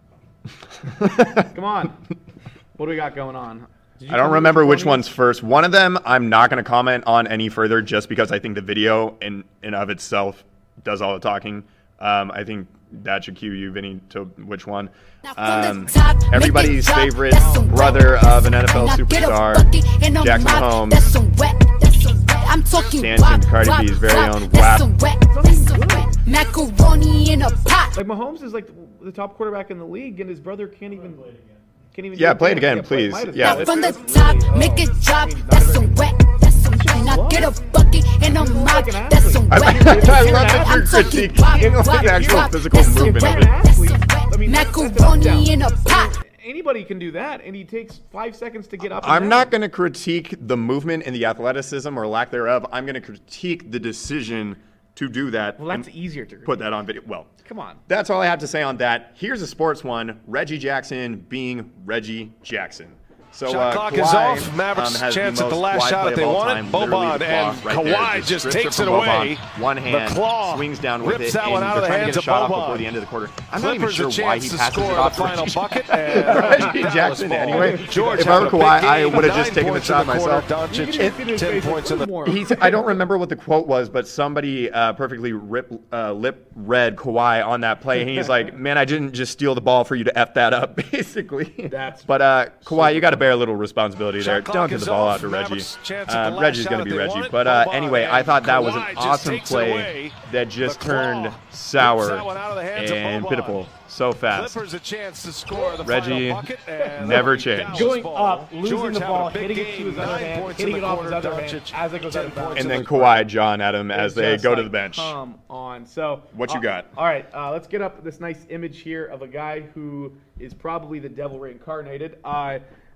Come on. What do we got going on? I don't remember which one's first. One of them I'm not going to comment on any further just because I think the video in and of itself does all the talking. I think that should cue you, Vinny, to which one. Everybody's favorite brother of an NFL superstar, Jackson Mahomes, dancing Cardi B's very own WAP. Macaroni in a pot. Like Mahomes is like the top quarterback in the league, and his brother can't even. Yeah, play it again, please. Yeah. From the top, make it drop. That's some wet. That's some wet. Now get a bucket and a mop. That's some wet. I love that you're critiquing the actual physical movement of it. Macaroni in a pot. Anybody can do that, and he takes 5 seconds to get up. I'm not going to critique the movement and the athleticism or lack thereof. I'm going to critique the decision to do that. Well, that's easier to put that on video. Well, come on. That's all I have to say on that. Here's a sports one. Reggie Jackson being Reggie Jackson. So, shot clock is off. Mavericks chance at the last shot if they want it. Boban and Kawhi just takes it away. One hand, the claw swings down with rips it, that one out of the hands of Boban Boban before the end of the quarter. I'm Clippers not even sure why he passes score it off the final Reggie bucket. Reggie Jackson. Anyway, if I were Kawhi, I would have just taken the shot myself. 10 points in the. I don't remember what the quote was, but somebody perfectly lip-read Kawhi on that play. And he's like, "Man, I didn't just steal the ball for you to f that up," basically. But Kawhi, you got to bear a little responsibility there. Don't give the ball out to Reggie. Reggie's going to be Reggie. But anyway, I thought that was an awesome play that just turned sour and pitiful so fast. Reggie never changed. Going up, losing the ball, hitting it to his other hand, hitting it off his other hand as it goes out of bounds. And then Kawhi John at him as they go to the bench. Come on. So what you got? All right, let's get up this nice image here of a guy who is probably the devil reincarnated.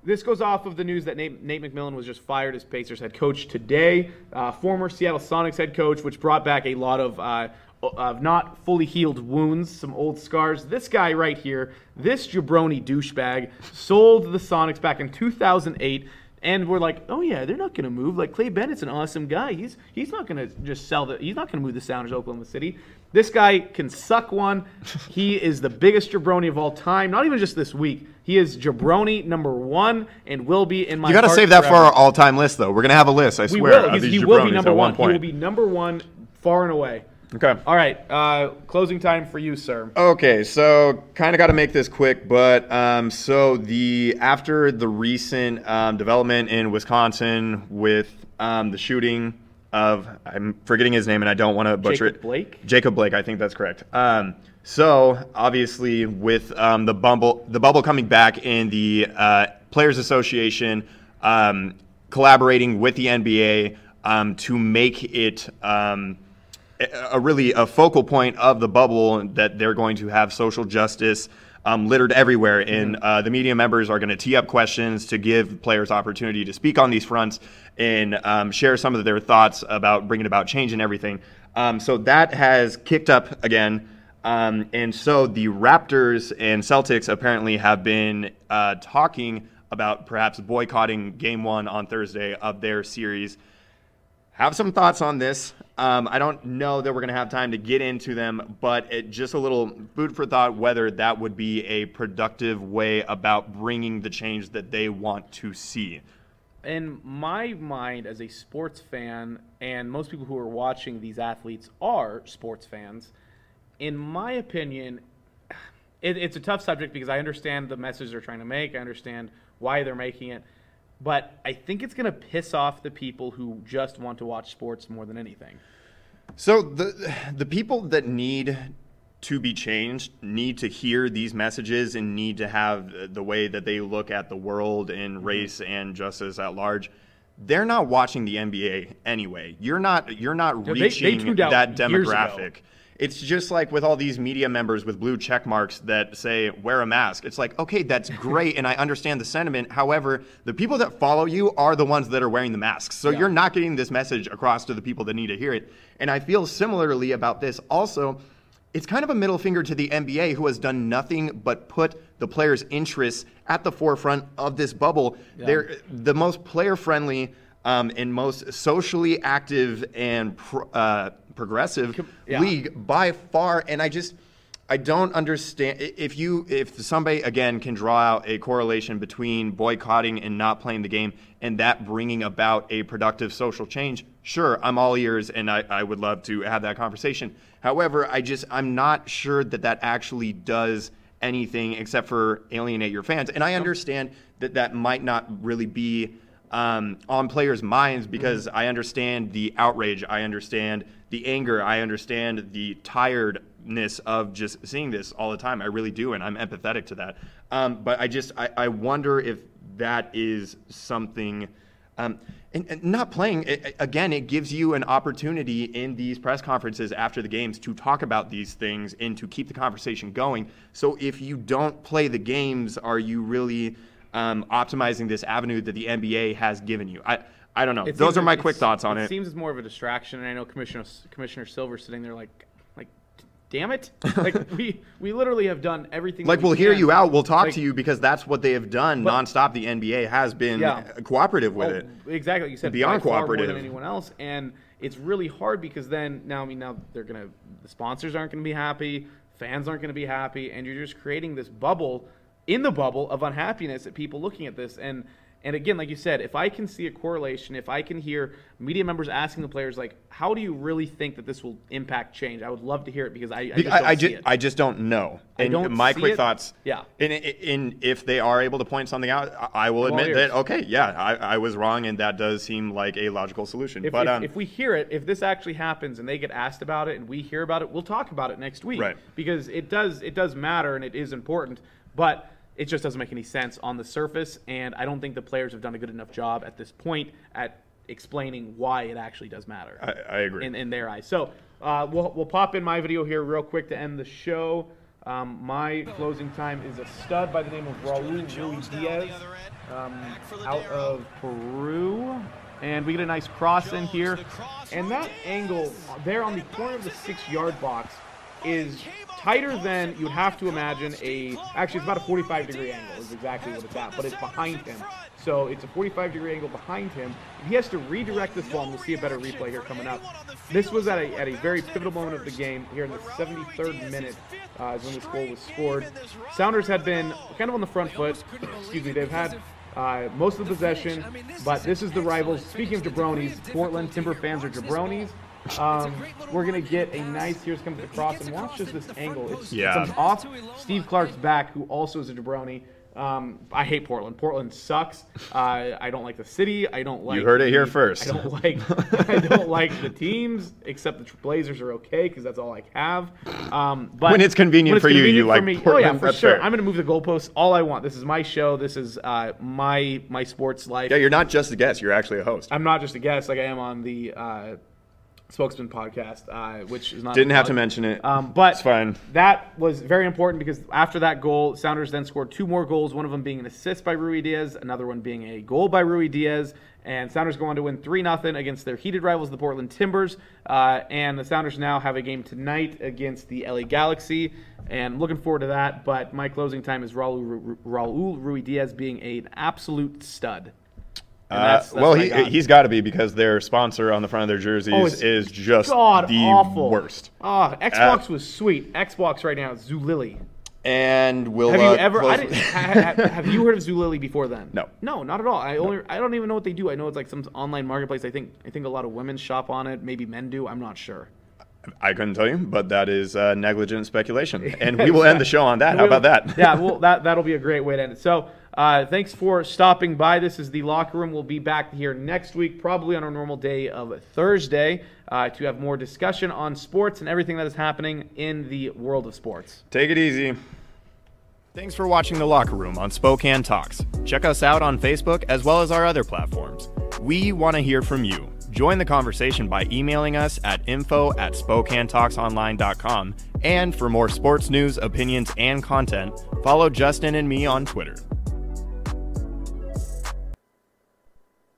This goes off of the news that Nate McMillan was just fired as Pacers head coach today. Former Seattle Sonics head coach, which brought back a lot of not fully healed wounds, some old scars. This guy right here, this jabroni douchebag, sold the Sonics back in 2008. And we're like, oh yeah, they're not going to move. Like, Clay Bennett's an awesome guy. He's not going to just he's not going to move the Sounders to Oklahoma City. This guy can suck one. He is the biggest jabroni of all time. Not even just this week. He is jabroni #1 and will be in my You got to save that for our all-time list, though. We're going to have a list, I swear. He will be #1. He will be #1 far and away. Okay. All right. Closing time for you, sir. Okay, so kind of got to make this quick, but after the recent development in Wisconsin with the shooting of, I'm forgetting his name and I don't want to butcher it. Jacob Blake, I think that's correct. So obviously with the bubble coming back in the Players Association collaborating with the NBA to make it a focal point of the bubble, that they're going to have social justice littered everywhere, and the media members are going to tee up questions to give players opportunity to speak on these fronts and share some of their thoughts about bringing about change and everything. So that has kicked up again, and so the Raptors and Celtics apparently have been talking about perhaps boycotting Game 1 on Thursday of their series. Have some thoughts on this. I don't know that we're going to have time to get into them, but just a little food for thought whether that would be a productive way about bringing the change that they want to see. In my mind, as a sports fan, and most people who are watching these athletes are sports fans, in my opinion, it's a tough subject because I understand the message they're trying to make. I understand why they're making it. But I think it's going to piss off the people who just want to watch sports more than anything. So the people that need to be changed need to hear these messages and need to have the way that they look at the world and race and justice at large. They're not watching the NBA anyway. You're not reaching that demographic. It's just like with all these media members with blue check marks that say, wear a mask. It's like, okay, that's great, and I understand the sentiment. However, the people that follow you are the ones that are wearing the masks. So you're not getting this message across to the people that need to hear it. And I feel similarly about this. Also, it's kind of a middle finger to the NBA, who has done nothing but put the players' interests at the forefront of this bubble. Yeah. They're the most player-friendly and most socially active and progressive league by far, and I don't understand if somebody again can draw out a correlation between boycotting and not playing the game and that bringing about a productive social change. Sure, I'm all ears, and I would love to have that conversation. However, I'm not sure that actually does anything except for alienate your fans, and I understand that might not really be on players' minds, because I understand the outrage, I understand the anger, I understand the tiredness of just seeing this all the time. I really do, and I'm empathetic to that. But I wonder if that is something. And not playing, again, it gives you an opportunity in these press conferences after the games to talk about these things and to keep the conversation going. So if you don't play the games, are you really optimizing this avenue that the NBA has given you? I don't know. Those are my quick thoughts on it. It seems it's more of a distraction, and I know Commissioner Silver sitting there like, damn it! Like we literally have done everything. Like, we'll hear you out. We'll talk to you, because that's what they have done nonstop. The NBA has been cooperative with it. Exactly, like you said, beyond cooperative more than anyone else, and it's really hard because then now the sponsors aren't going to be happy, fans aren't going to be happy, and you're just creating this bubble in the bubble of unhappiness at people looking at this. And again, like you said, if I can see a correlation, if I can hear media members asking the players, like, how do you really think that this will impact change? I would love to hear it, because I just don't know. And my quick thoughts, and if they are able to point something out, I will admit that, okay, I was wrong, and that does seem like a logical solution. If we hear it, if this actually happens and they get asked about it and we hear about it, we'll talk about it next week. Right. Because it does matter, and it is important, but it just doesn't make any sense on the surface, and I don't think the players have done a good enough job at this point at explaining why it actually does matter. I agree. In their eyes. So we'll pop in my video here real quick to end the show. My closing time is a stud by the name of Raul Ruidiaz out of Peru. And we get a nice cross in here. And that angle there on the corner of the 6-yard box is tighter than you'd have to imagine actually it's about a 45-degree angle is exactly what it's at, but it's behind him. So it's a 45-degree angle behind him. He has to redirect this ball, and we'll see a better replay here coming up. This was at a very pivotal moment of the game here in the 73rd minute is when this goal was scored. Sounders had been kind of on the front foot. Excuse me, they've had most of the possession, but this is the rivals. Speaking of jabronis, Portland Timber fans are jabronis. We're going to get a nice, here's comes the cross, and watch just this angle. It comes off Steve Clark's back, who also is a jabroni. I hate Portland. Portland sucks. I don't like the city. I don't like. You heard it here first. I don't like the teams, except the Blazers are okay because that's all I have. But when it's convenient for you, you like Portland. Oh yeah, for sure. I'm going to move the goalposts all I want. This is my show. This is my sports life. Yeah, you're not just a guest. You're actually a host. I'm not just a guest like I am on the Spokesman podcast, which is not. Didn't have to mention it. But it's fine. That was very important because after that goal, Sounders then scored 2 more goals, one of them being an assist by Ruidiaz, another one being a goal by Ruidiaz, and Sounders go on to win 3-0 against their heated rivals, the Portland Timbers, and the Sounders now have a game tonight against the LA Galaxy, and looking forward to that, but my closing time is Raul Ruidiaz being an absolute stud. That's well, he's got to be because their sponsor on the front of their jerseys is just awful. Worst. Xbox was sweet. Xbox right now is Zulily. And will have you ever? Have you heard of Zulily before then? No, not at all. I don't even know what they do. I know it's like some online marketplace. I think a lot of women shop on it. Maybe men do. I'm not sure. I couldn't tell you, but that is negligent speculation, and we will end the show on that. How about that? Yeah, well, that'll be a great way to end it. So, thanks for stopping by. This is The Locker Room. We'll be back here next week, probably on our normal day of Thursday, to have more discussion on sports and everything that is happening in the world of sports. Take it easy. Thanks for watching The Locker Room on Spokane Talks. Check us out on Facebook as well as our other platforms. We want to hear from you. Join the conversation by emailing us at info@SpokaneTalksOnline.com. And for more sports news, opinions, and content, follow Justin and me on Twitter.